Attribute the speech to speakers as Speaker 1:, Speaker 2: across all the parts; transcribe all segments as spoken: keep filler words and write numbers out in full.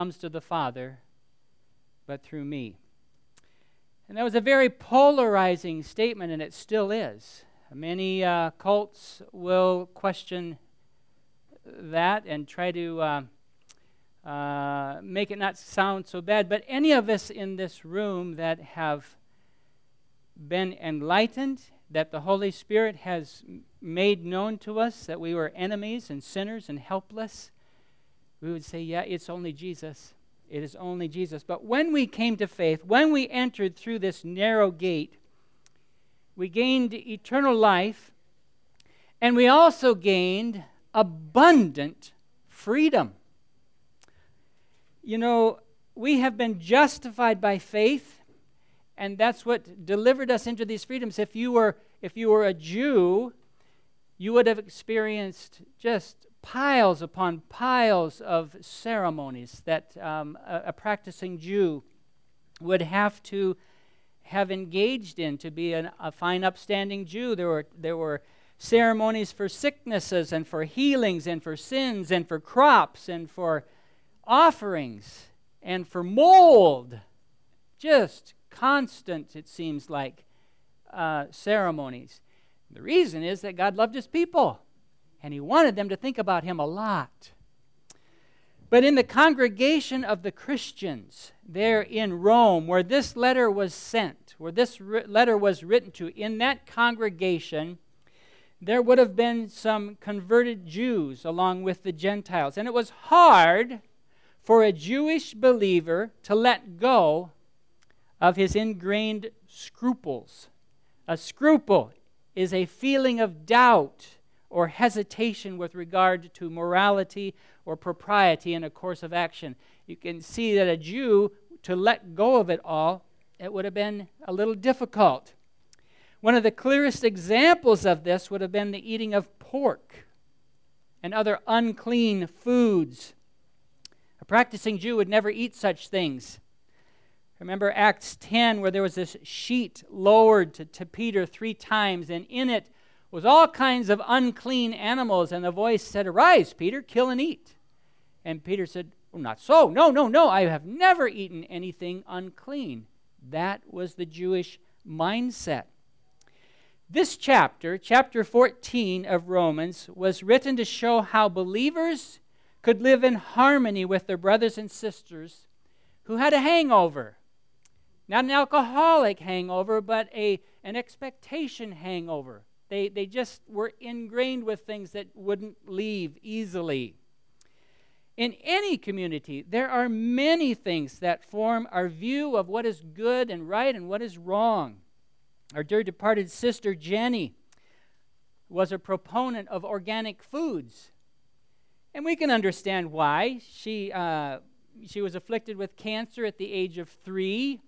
Speaker 1: comes to the Father, but through me. And that was a very polarizing statement, and it still is. Many uh, cults will question that and try to uh, uh, make it not sound so bad. But any of us in this room that have been enlightened, that the Holy Spirit has made known to us that we were enemies and sinners and helpless, we would say, yeah, it's only Jesus. It is only Jesus. But when we came to faith, when we entered through this narrow gate, we gained eternal life, and we also gained abundant freedom. You know, we have been justified by faith, and that's what delivered us into these freedoms. If you were, if you were a Jew, you would have experienced just piles upon piles of ceremonies that um, a, a practicing Jew would have to have engaged in to be an, a fine, upstanding Jew. There were there were ceremonies for sicknesses and for healings and for sins and for crops and for offerings and for mold. Just constant, it seems like, uh, ceremonies. The reason is that God loved His people, and He wanted them to think about Him a lot. But in the congregation of the Christians there in Rome, where this letter was sent, where this ri- letter was written to, in that congregation, there would have been some converted Jews along with the Gentiles. And it was hard for a Jewish believer to let go of his ingrained scruples. A scruple is a feeling of doubt or hesitation with regard to morality or propriety in a course of action. You can see that a Jew, to let go of it all, it would have been a little difficult. One of the clearest examples of this would have been the eating of pork and other unclean foods. A practicing Jew would never eat such things. Remember Acts ten, where there was this sheet lowered to, to Peter three times, and in it was all kinds of unclean animals, and the voice said, "Arise, Peter, kill and eat." And Peter said, "Oh, not so. No, no, no, I have never eaten anything unclean." That was the Jewish mindset. This chapter, chapter fourteen of Romans, was written to show how believers could live in harmony with their brothers and sisters who had a hangover. Not an alcoholic hangover, but a, an expectation hangover. They, they just were ingrained with things that wouldn't leave easily. In any community, there are many things that form our view of what is good and right and what is wrong. Our dear departed sister Jenny was a proponent of organic foods. And we can understand why. She, uh, she was afflicted with cancer at the age of three.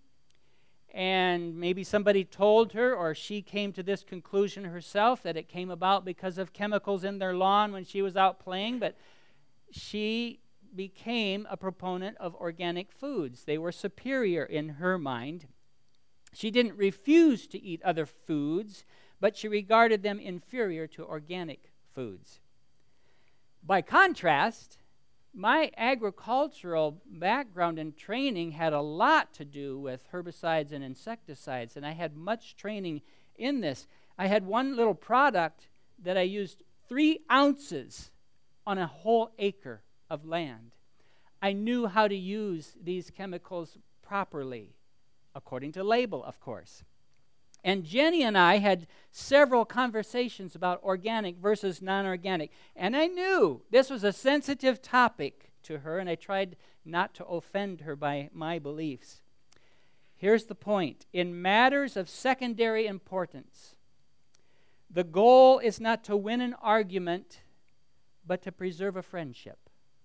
Speaker 1: And maybe somebody told her, or she came to this conclusion herself, that it came about because of chemicals in their lawn when she was out playing. But she became a proponent of organic foods. They were superior in her mind. She didn't refuse to eat other foods, but she regarded them inferior to organic foods. By contrast, my agricultural background and training had a lot to do with herbicides and insecticides, and I had much training in this. I had one little product that I used three ounces on a whole acre of land. I knew how to use these chemicals properly, according to label, of course. And Jenny and I had several conversations about organic versus non-organic. And I knew this was a sensitive topic to her, and I tried not to offend her by my beliefs. Here's the point. In matters of secondary importance, the goal is not to win an argument, but to preserve a friendship.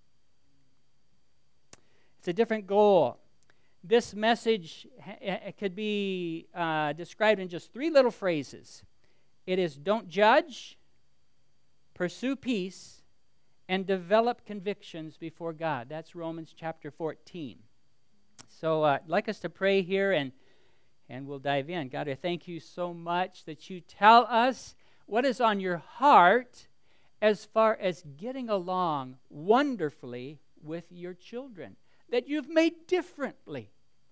Speaker 1: It's a different goal. This message ha- could be uh, described in just three little phrases. It is don't judge, pursue peace, and develop convictions before God. That's Romans chapter fourteen. So uh, I'd like us to pray here, and, and we'll dive in. God, I thank you so much that you tell us what is on your heart as far as getting along wonderfully with your children. that you've made differently.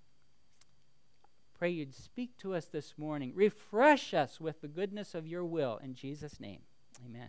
Speaker 1: Pray you'd speak to us this morning. Refresh us with the goodness of your will. In Jesus' name, amen.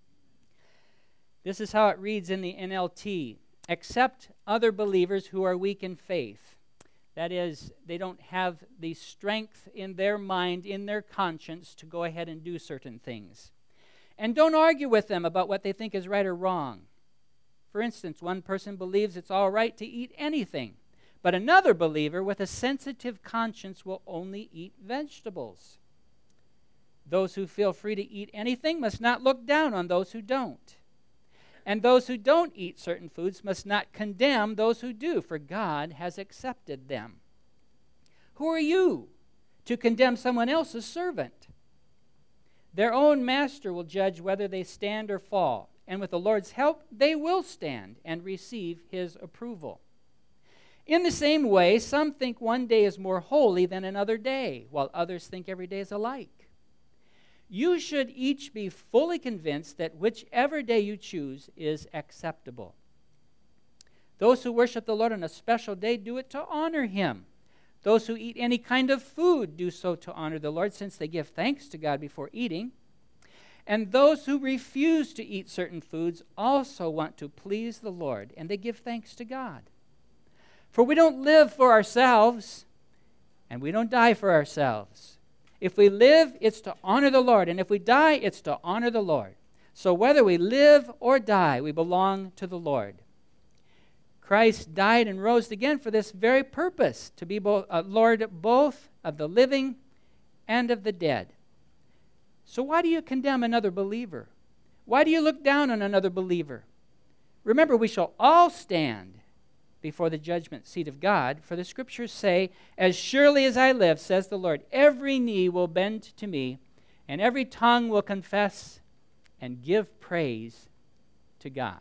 Speaker 1: This is how it reads in the N L T. Accept other believers who are weak in faith. That is, they don't have the strength in their mind, in their conscience, to go ahead and do certain things. And don't argue with them about what they think is right or wrong. For instance, one person believes it's all right to eat anything, but another believer with a sensitive conscience will only eat vegetables. Those who feel free to eat anything must not look down on those who don't. And those who don't eat certain foods must not condemn those who do, for God has accepted them. Who are you to condemn someone else's servant? Their own master will judge whether they stand or fall, and with the Lord's help, they will stand and receive his approval. In the same way, some think one day is more holy than another day, while others think every day is alike. You should each be fully convinced that whichever day you choose is acceptable. Those who worship the Lord on a special day do it to honor him. Those who eat any kind of food do so to honor the Lord, since they give thanks to God before eating. And those who refuse to eat certain foods also want to please the Lord, and they give thanks to God. For we don't live for ourselves, and we don't die for ourselves. If we live, it's to honor the Lord, and if we die, it's to honor the Lord. So whether we live or die, we belong to the Lord. Christ died and rose again for this very purpose, to be both, uh, Lord both of the living and of the dead. So why do you condemn another believer? Why do you look down on another believer? Remember, we shall all stand before the judgment seat of God, for the Scriptures say, as surely as I live, says the Lord, every knee will bend to me, and every tongue will confess and give praise to God.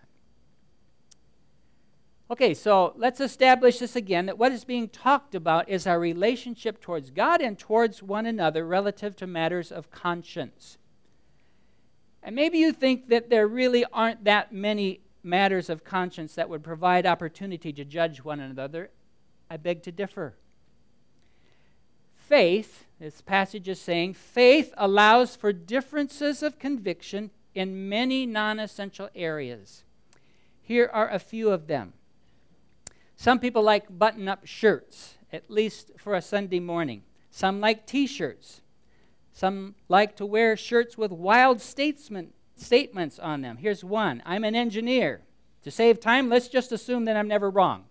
Speaker 1: Okay, so let's establish this again, that what is being talked about is our relationship towards God and towards one another relative to matters of conscience. And maybe you think that there really aren't that many matters of conscience that would provide opportunity to judge one another. I beg to differ. Faith, this passage is saying, faith allows for differences of conviction in many non-essential areas. Here are a few of them. Some people like button-up shirts, at least for a Sunday morning. Some like T-shirts. Some like to wear shirts with wild statesmen statements on them. Here's one. I'm an engineer. To save time, let's just assume that I'm never wrong.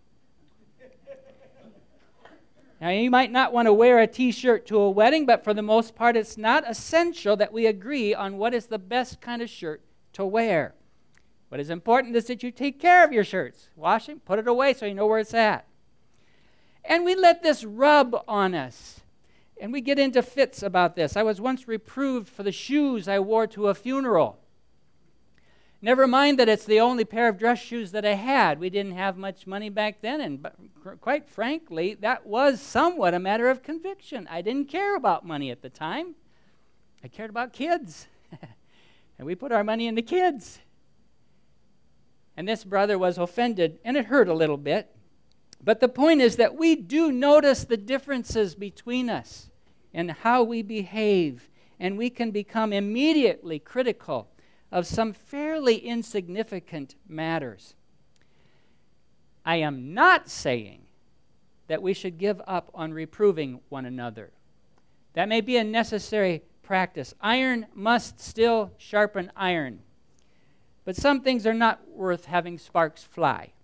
Speaker 1: Now, you might not want to wear a T-shirt to a wedding, but for the most part, it's not essential that we agree on what is the best kind of shirt to wear. What is important is that you take care of your shirts. Wash it, put it away so you know where it's at. And we let this rub on us. And we get into fits about this. I was once reproved for the shoes I wore to a funeral. Never mind that it's the only pair of dress shoes that I had. We didn't have much money back then, and quite frankly, that was somewhat a matter of conviction. I didn't care about money at the time. I cared about kids. And we put our money into kids. And this brother was offended, and it hurt a little bit. But the point is that we do notice the differences between us and how we behave, and we can become immediately critical of some fairly insignificant matters. I am not saying that we should give up on reproving one another. That may be a necessary practice. Iron must still sharpen iron. But some things are not worth having sparks fly.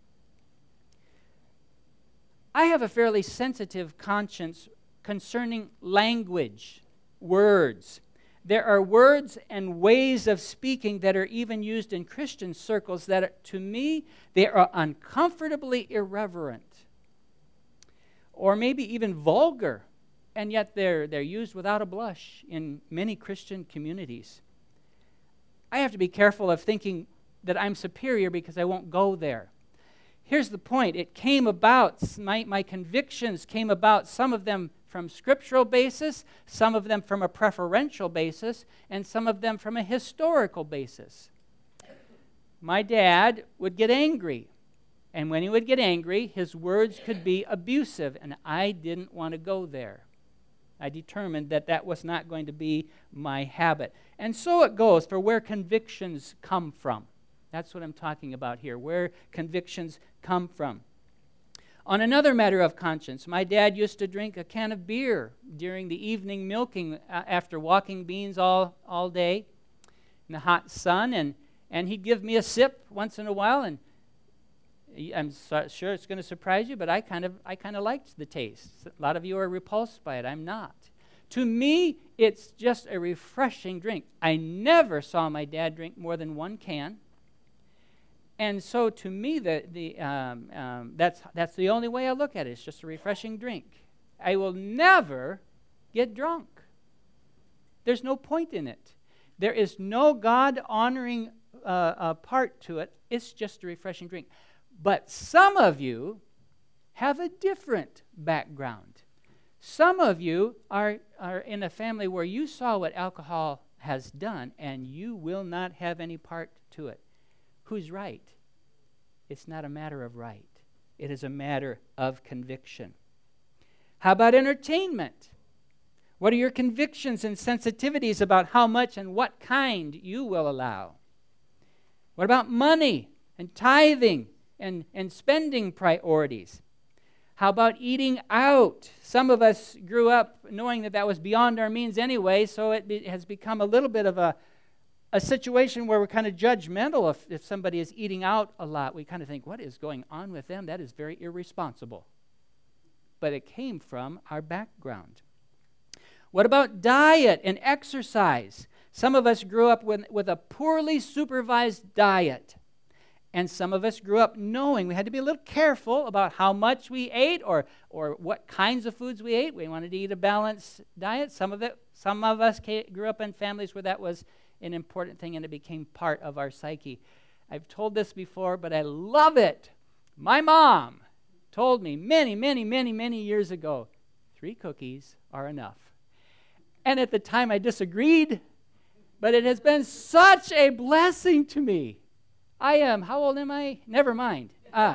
Speaker 1: I have a fairly sensitive conscience concerning language, words. There are words and ways of speaking that are even used in Christian circles that, are, to me, they are uncomfortably irreverent. Or maybe even vulgar, and yet they're, they're used without a blush in many Christian communities. I have to be careful of thinking that I'm superior because I won't go there. Here's the point. It came about, my, my convictions came about, some of them from scriptural basis, some of them from a preferential basis, and some of them from a historical basis. My dad would get angry And when he would get angry, his words could be abusive, and I didn't want to go there. I determined that that was not going to be my habit. And so it goes for where convictions come from. That's what I'm talking about here, where convictions come from. On another matter of conscience, my dad used to drink a can of beer during the evening milking after walking beans all, all day in the hot sun, and, and he'd give me a sip once in a while, and I'm so, sure it's going to surprise you, but I kind of I kind of liked the taste. A lot of you are repulsed by it. I'm not. To me, it's just a refreshing drink. I never saw my dad drink more than one can. And so to me, the, the, um, um, that's, that's the only way I look at it. It's just a refreshing drink. I will never get drunk. There's no point in it. There is no God-honoring uh, uh, part to it. It's just a refreshing drink. But some of you have a different background. Some of you are, are in a family where you saw what alcohol has done, and you will not have any part to it. Who's right? It's not a matter of right. It is a matter of conviction. How about entertainment? What are your convictions and sensitivities about how much and what kind you will allow? What about money and tithing and, and spending priorities? How about eating out? Some of us grew up knowing that that was beyond our means anyway, so it be, has become a little bit of a a situation where we're kind of judgmental if, if somebody is eating out a lot. We kind of think, what is going on with them? That is very irresponsible. But it came from our background. What about diet and exercise? Some of us grew up with, with a poorly supervised diet. And some of us grew up knowing we had to be a little careful about how much we ate or, or what kinds of foods we ate. We wanted to eat a balanced diet. Some of it, some of us came, grew up in families where that was an important thing, and it became part of our psyche. I've told this before, but I love it. My mom told me many, many, many, many years ago, three cookies are enough. And at the time I disagreed, but it has been such a blessing to me. I am, how old am I? Never mind. Uh,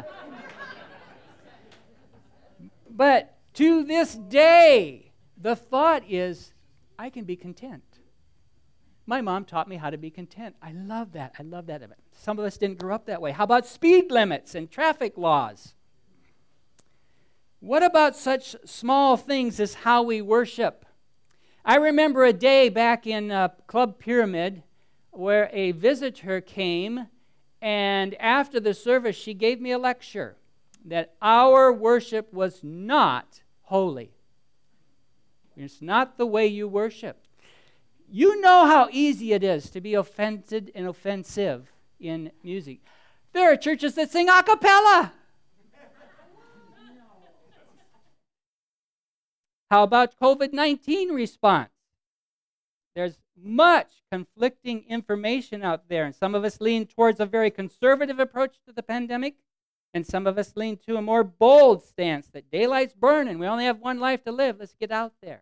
Speaker 1: but to this day, the thought is, I can be content. My mom taught me how to be content. I love that. I love that. Some of us didn't grow up that way. How about speed limits and traffic laws? What about such small things as how we worship? I remember a day back in uh, Club Pyramid where a visitor came, and after the service she gave me a lecture that our worship was not holy. It's not the way you worship. You know how easy it is to be offended and offensive in music. There are churches that sing a cappella. How about covid nineteen response? There's much conflicting information out there, and some of us lean towards a very conservative approach to the pandemic, and some of us lean to a more bold stance that daylight's burning, we only have one life to live, let's get out there.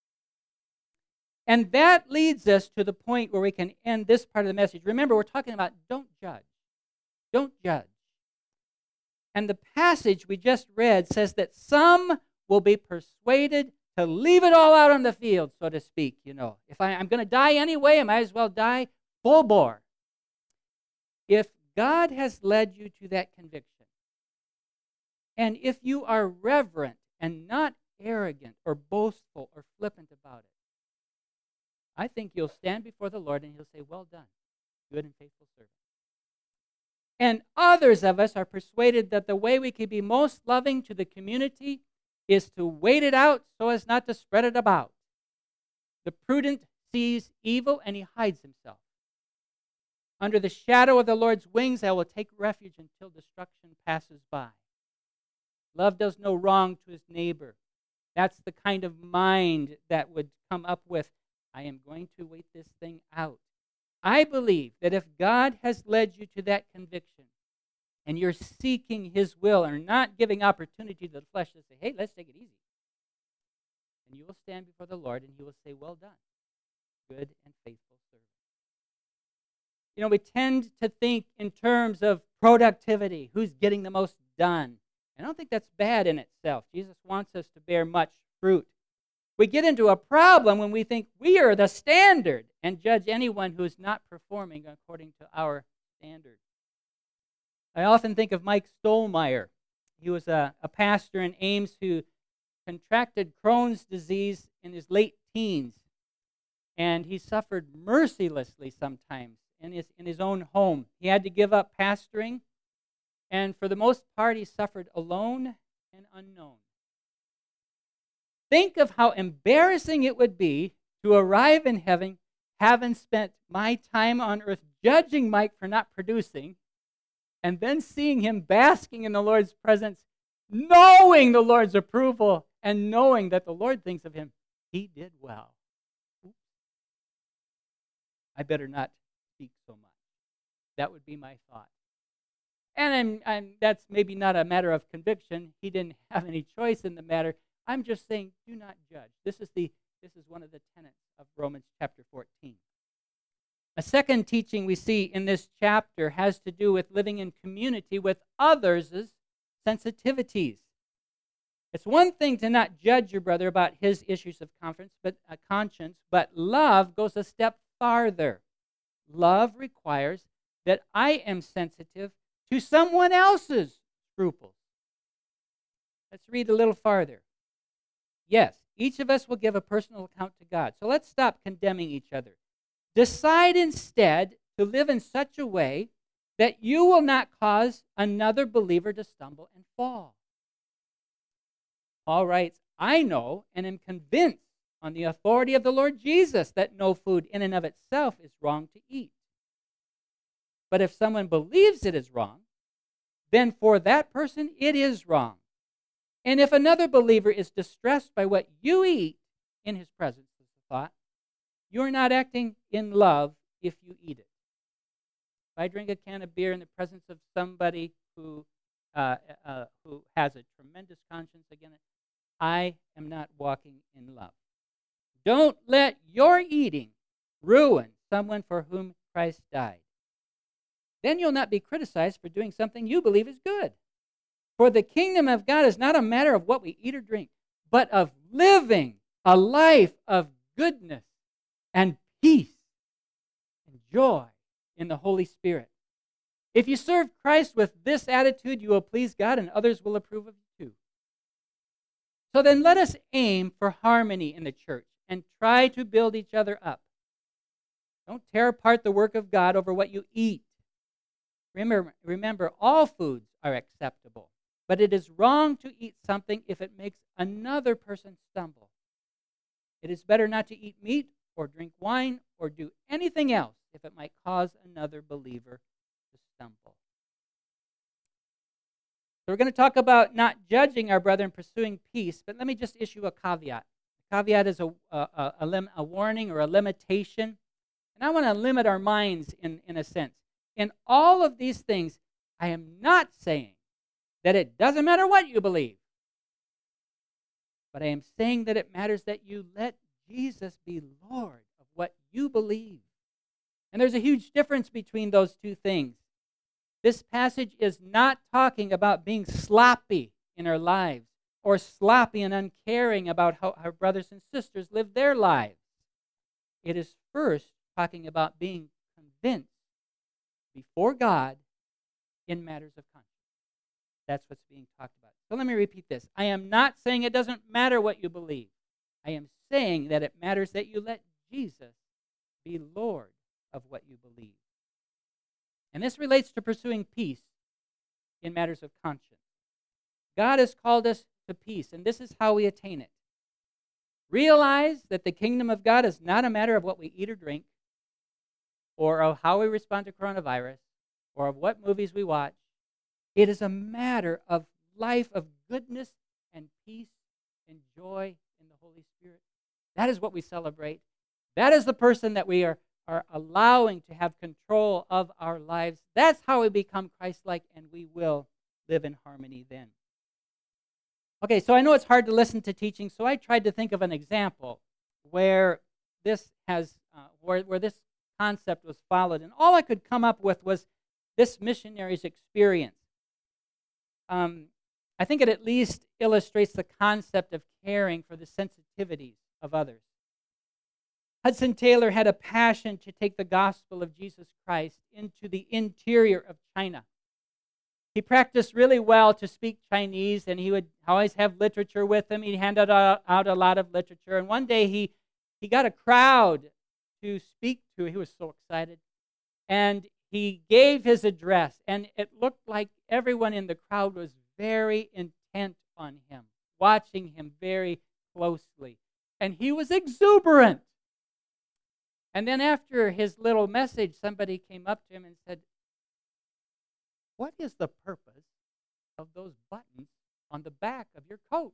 Speaker 1: And that leads us to the point where we can end this part of the message. Remember, we're talking about don't judge. Don't judge. And the passage we just read says that some will be persuaded to leave it all out on the field, so to speak. You know, if I, I'm going to die anyway, I might as well die full bore. If God has led you to that conviction, and if you are reverent and not arrogant or boastful or flippant about it, I think you'll stand before the Lord and he'll say, well done, good and faithful servant. And others of us are persuaded that the way we can be most loving to the community is to wait it out so as not to spread it about. The prudent sees evil and he hides himself. Under the shadow of the Lord's wings, I will take refuge until destruction passes by. Love does no wrong to his neighbor. That's the kind of mind that would come up with, I am going to wait this thing out. I believe that if God has led you to that conviction and you're seeking his will or not giving opportunity to the flesh to say, hey, let's take it easy, and you will stand before the Lord and he will say, well done, good and faithful servant. You know, we tend to think in terms of productivity, who's getting the most done. I don't think that's bad in itself. Jesus wants us to bear much fruit. We get into a problem when we think we are the standard and judge anyone who is not performing according to our standard. I often think of Mike Stolmeyer. He was a, a pastor in Ames who contracted Crohn's disease in his late teens, and he suffered mercilessly sometimes in his, in his own home. He had to give up pastoring, and for the most part, he suffered alone and unknown. Think of how embarrassing it would be to arrive in heaven, having spent my time on earth judging Mike for not producing, and then seeing him basking in the Lord's presence, knowing the Lord's approval, and knowing that the Lord thinks of him, he did well. Oops. I better not speak so much. That would be my thought. And I'm, I'm, that's maybe not a matter of conviction. He didn't have any choice in the matter. I'm just saying, do not judge. This is the this is one of the tenets of Romans chapter fourteen. A second teaching we see in this chapter has to do with living in community with others' sensitivities. It's one thing to not judge your brother about his issues of conscience, but a conscience, but love goes a step farther. Love requires that I am sensitive to someone else's scruples. Let's read a little farther. Yes, each of us will give a personal account to God. So let's stop condemning each other. Decide instead to live in such a way that you will not cause another believer to stumble and fall. Paul writes, I know and am convinced on the authority of the Lord Jesus that no food in and of itself is wrong to eat. But if someone believes it is wrong, then for that person it is wrong. And if another believer is distressed by what you eat in his presence, is the thought, you're not acting in love if you eat it. If I drink a can of beer in the presence of somebody who uh, uh, who has a tremendous conscience against it, I am not walking in love. Don't let your eating ruin someone for whom Christ died. Then you'll not be criticized for doing something you believe is good. For the kingdom of God is not a matter of what we eat or drink, but of living a life of goodness and peace and joy in the Holy Spirit. If you serve Christ with this attitude, you will please God and others will approve of you too. So then let us aim for harmony in the church and try to build each other up. Don't tear apart the work of God over what you eat. Remember, remember, all foods are acceptable, but it is wrong to eat something if it makes another person stumble. It is better not to eat meat or drink wine or do anything else if it might cause another believer to stumble. So we're going to talk about not judging our brother and pursuing peace, but let me just issue a caveat. A caveat is a, a, a, a, lim, a warning or a limitation, and I want to limit our minds in, in a sense. In all of these things, I am not saying that it doesn't matter what you believe, but I am saying that it matters that you let Jesus be Lord of what you believe. And there's a huge difference between those two things. This passage is not talking about being sloppy in our lives or sloppy and uncaring about how our brothers and sisters live their lives. It is first talking about being convinced before God in matters of conscience. That's what's being talked about. So let me repeat this. I am not saying it doesn't matter what you believe. I am saying that it matters that you let Jesus be Lord of what you believe. And this relates to pursuing peace in matters of conscience. God has called us to peace, and this is how we attain it. Realize that the kingdom of God is not a matter of what we eat or drink, or of how we respond to coronavirus, or of what movies we watch. It is a matter of life of goodness and peace and joy in the Holy Spirit. That is what we celebrate. That is the person that we are, are allowing to have control of our lives. That's how we become Christ-like, and we will live in harmony then. Okay, so I know it's hard to listen to teaching, so I tried to think of an example where this has, uh, where, where this concept was followed. And all I could come up with was this missionary's experience. Um, I think it at least illustrates the concept of caring for the sensitivities of others. Hudson Taylor had a passion to take the gospel of Jesus Christ into the interior of China. He practiced really well to speak Chinese, and he would always have literature with him. He handed out, out a lot of literature. And one day he, he got a crowd to speak to. He was so excited. And he gave his address, and it looked like everyone in the crowd was very intent on him, watching him very closely. And he was exuberant. And then after his little message, somebody came up to him and said, "What is the purpose of those buttons on the back of your coat?"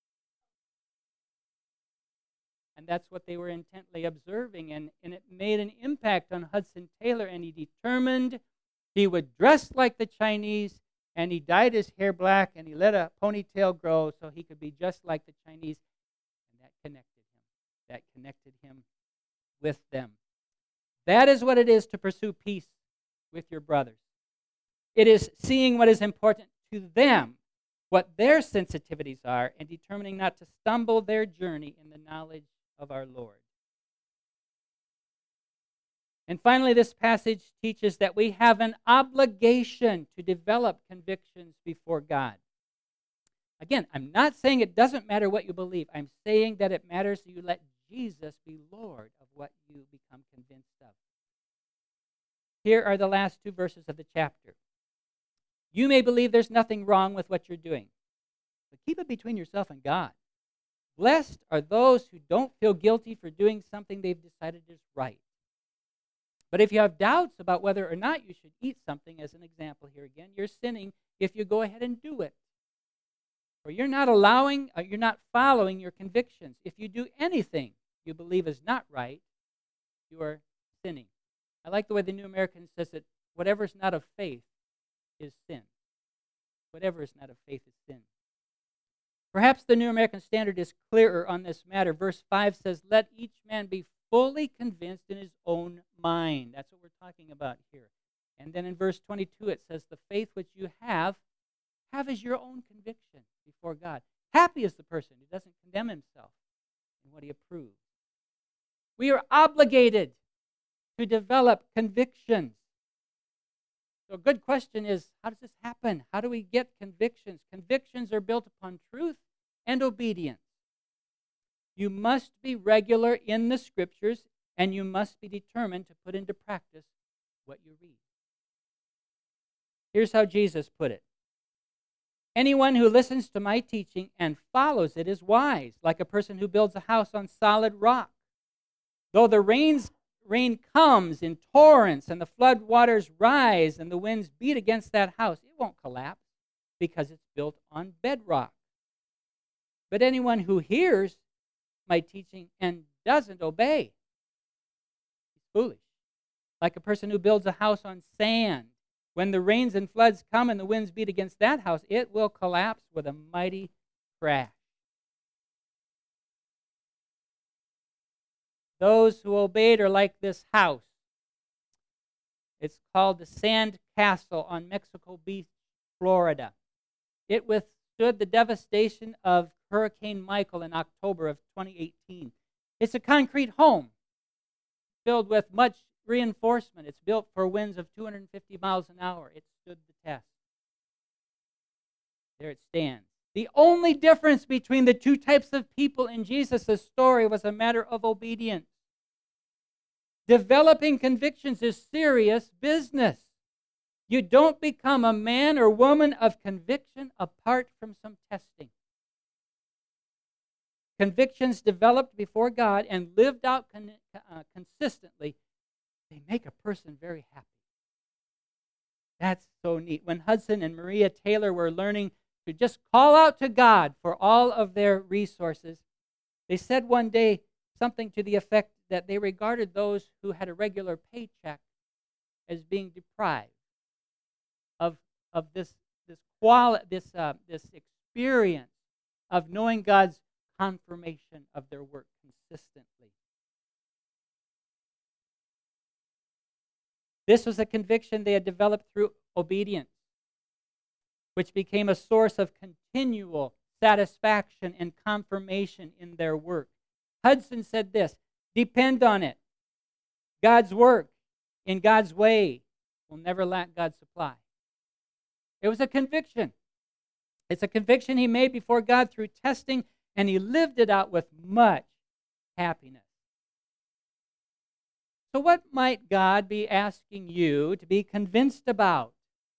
Speaker 1: And that's what they were intently observing, and, and it made an impact on Hudson Taylor, and he determined he would dress like the Chinese, and he dyed his hair black, and he let a ponytail grow so he could be just like the Chinese, and that connected him. That connected him with them. That is what it is to pursue peace with your brothers. It is seeing what is important to them, what their sensitivities are, and determining not to stumble their journey in the knowledge of our Lord. And finally, this passage teaches that we have an obligation to develop convictions before God. Again, I'm not saying it doesn't matter what you believe. I'm saying that it matters that you let Jesus be Lord of what you become convinced of. Here are the last two verses of the chapter. You may believe there's nothing wrong with what you're doing, but keep it between yourself and God. Blessed are those who don't feel guilty for doing something they've decided is right. But if you have doubts about whether or not you should eat something, as an example here again, you're sinning if you go ahead and do it. Or you're not allowing, uh, you're not following your convictions. If you do anything you believe is not right, you are sinning. I like the way the New American says it, whatever is not of faith is sin. Whatever is not of faith is sin. Perhaps the New American Standard is clearer on this matter. Verse five says, "Let each man be fully convinced in his own mind." That's what we're talking about here. And then in verse twenty-two it says, "The faith which you have, have as your own conviction before God." Happy is the person who doesn't condemn himself in what he approves. We are obligated to develop convictions. So a good question is, how does this happen? How do we get convictions? Convictions are built upon truth and obedience. You must be regular in the Scriptures, and you must be determined to put into practice what you read. Here's how Jesus put it. "Anyone who listens to my teaching and follows it is wise, like a person who builds a house on solid rock. Though the rains Rain comes in torrents, and the flood waters rise, and the winds beat against that house, it won't collapse because it's built on bedrock. But anyone who hears my teaching and doesn't obey is foolish, like a person who builds a house on sand. When the rains and floods come and the winds beat against that house, it will collapse with a mighty crash. Those who obeyed are like this house. It's called the Sand Castle on Mexico Beach, Florida. It withstood the devastation of Hurricane Michael in October of twenty eighteen. It's a concrete home filled with much reinforcement. It's built for winds of two hundred fifty miles an hour. It stood the test. There it stands. The only difference between the two types of people in Jesus' story was a matter of obedience. Developing convictions is serious business. You don't become a man or woman of conviction apart from some testing. Convictions developed before God and lived out con- uh, consistently, they make a person very happy. That's so neat. When Hudson and Maria Taylor were learning to just call out to God for all of their resources, they said one day something to the effect that they regarded those who had a regular paycheck as being deprived of, of this this quali- this uh, this experience of knowing God's confirmation of their work consistently. This was a conviction they had developed through obedience, which became a source of continual satisfaction and confirmation in their work. Hudson said this, "Depend on it. God's work in God's way will never lack God's supply." It was a conviction. It's a conviction he made before God through testing, and he lived it out with much happiness. So what might God be asking you to be convinced about?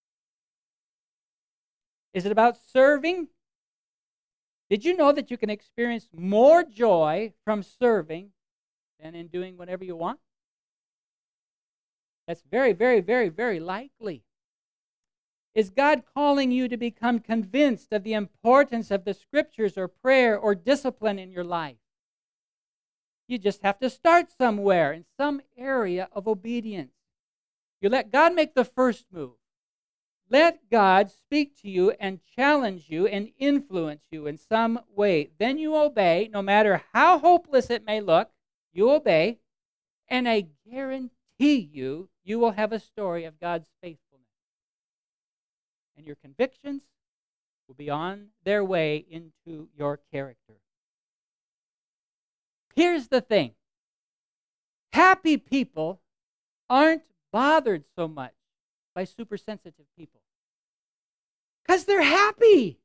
Speaker 1: Is it about serving? Did you know that you can experience more joy from serving than in doing whatever you want? That's very, very, very, very likely. Is God calling you to become convinced of the importance of the Scriptures or prayer or discipline in your life? You just have to start somewhere in some area of obedience. You let God make the first move. Let God speak to you and challenge you and influence you in some way. Then you obey, no matter how hopeless it may look, you obey, and I guarantee you, you will have a story of God's faithfulness. And your convictions will be on their way into your character. Here's the thing. Happy people aren't bothered so much by supersensitive people because they're happy.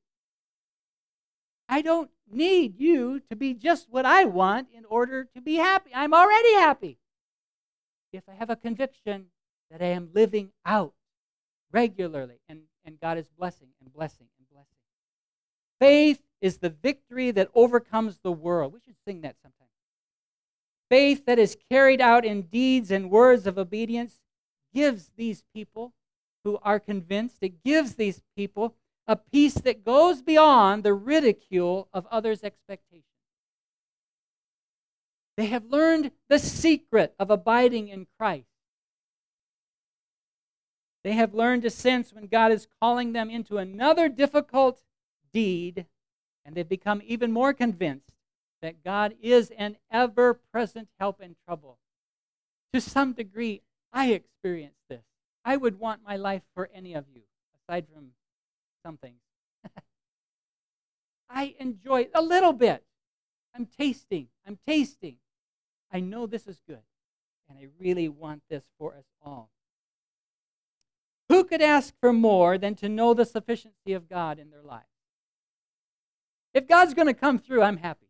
Speaker 1: I don't need you to be just what I want in order to be happy. I'm already happy if I have a conviction that I am living out regularly, and, and God is blessing and blessing and blessing. Faith is the victory that overcomes the world. We should sing that sometime. Faith that is carried out in deeds and words of obedience gives these people who are convinced, it gives these people a peace that goes beyond the ridicule of others' expectations. They have learned the secret of abiding in Christ. They have learned to sense when God is calling them into another difficult deed, and they've become even more convinced that God is an ever-present help in trouble. To some degree, I experience this. I would want my life for any of you, aside from some things. I enjoy it a little bit. I'm tasting. I'm tasting. I know this is good, and I really want this for us all. Who could ask for more than to know the sufficiency of God in their lives? If God's going to come through, I'm happy.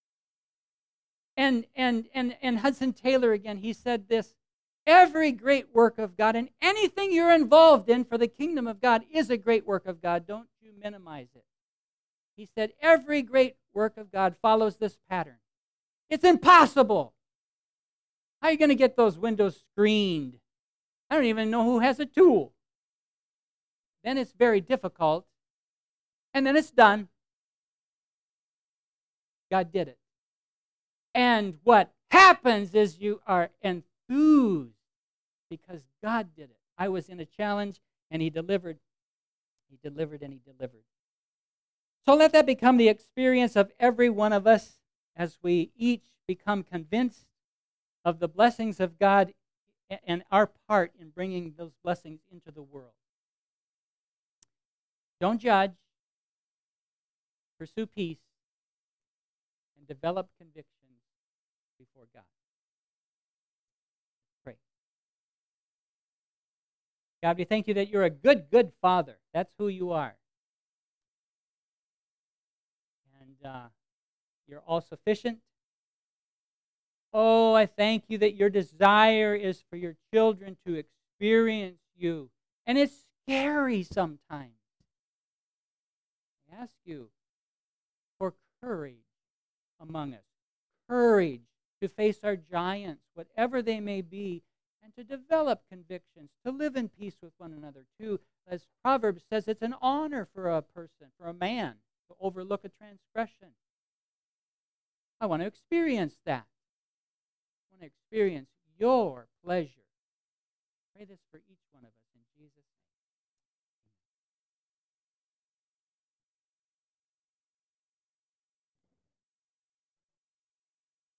Speaker 1: And, and, and, and Hudson Taylor, again, he said this, every great work of God and anything you're involved in for the kingdom of God is a great work of God. Don't you minimize it. He said every great work of God follows this pattern. It's impossible. How are you going to get those windows screened? I don't even know who has a tool. Then it's very difficult. And then it's done. God did it. And what happens is you are enthused because God did it. I was in a challenge and he delivered. He delivered and he delivered. So let that become the experience of every one of us as we each become convinced of the blessings of God and our part in bringing those blessings into the world. Don't judge. Pursue peace. And develop convictions before God. Pray. God, we thank you that you're a good, good Father. That's who you are. And uh, you're all sufficient. Oh, I thank you that your desire is for your children to experience you. And it's scary sometimes. I ask you for courage among us. Courage to face our giants, whatever they may be, and to develop convictions, to live in peace with one another, too. As Proverbs says, it's an honor for a person, for a man, to overlook a transgression. I want to experience that. I want to experience your pleasure. Pray this for each one of us in Jesus' name.